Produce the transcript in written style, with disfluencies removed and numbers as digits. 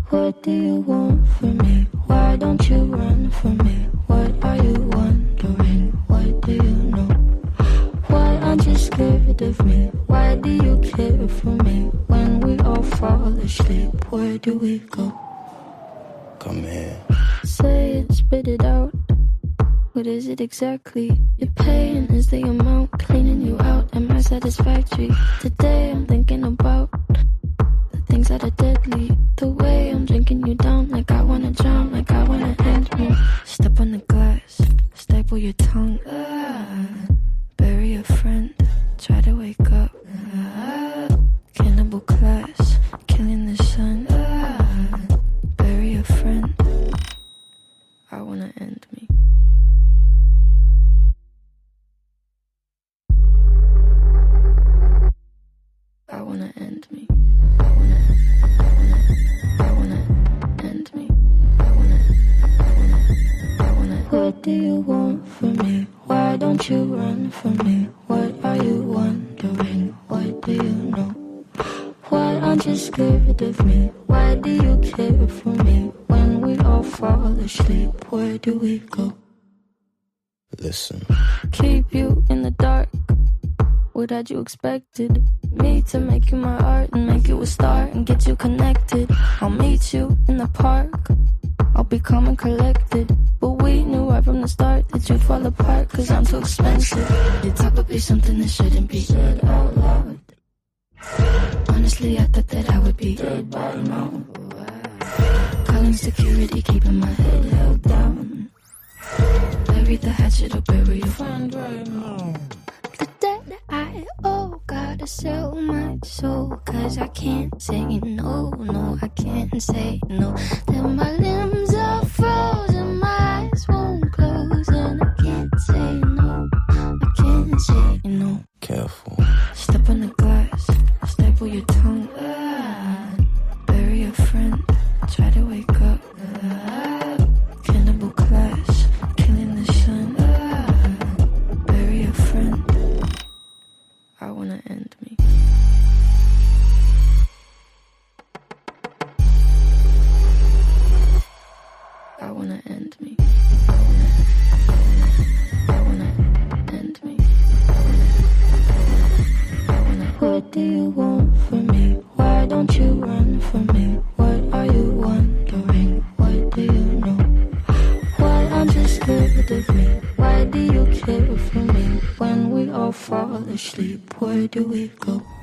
What do you want from me? Why don't you run from me? What are you wondering? What do you know? Why aren't you scared of me? Why do you care for me? When we all fall asleep, where do we go? Come here. Say it, spit it out. What is it exactly? Your pain is the amount cleaning you out. Am I satisfactory? Today I'm thinking about the things that are deadly. The way I'm drinking you down, like I wanna drown, like I wanna end me. Step on the glass, staple your tongue. Bury a friend, try to wake up. Cannibal class, killing the sun. Bury a friend, I wanna end me. I wanna end me. I wanna end me. I wanna. What do you want from me? Why don't you run from me? What are you wondering? What do you know? Why aren't you scared of me? Why do you care for me? When we all fall asleep, where do we go? Listen. Keep you in the dark. What had you expected? Me to make you my art and make you a star and get you connected. I'll meet you in the park. I'll be calm and collected. But we knew right from the start that you'd fall apart, cause I'm too expensive. Your talk would be something that shouldn't be said out loud. Honestly, I thought that I would be dead by now. Calling security, keeping my head held down. Bury the hatchet or bury your friend right now. The debt I owe, gotta sell my soul, cause I can't say no, no, I can't say no. Then my limbs are frozen, my eyes won't close, and I can't say no, I can't say no. Careful. Step on the glass, staple your tongue. Bury a friend, try to wake up. Cannibal class, killing the sun. Bury a friend, I wanna end me. I wanna end me. I wanna end me. What do you want from me? Why don't you run from me? What are you wondering? What do you know? Why aren't you scared of me? Why do you care for me? When we all fall asleep, where do we go?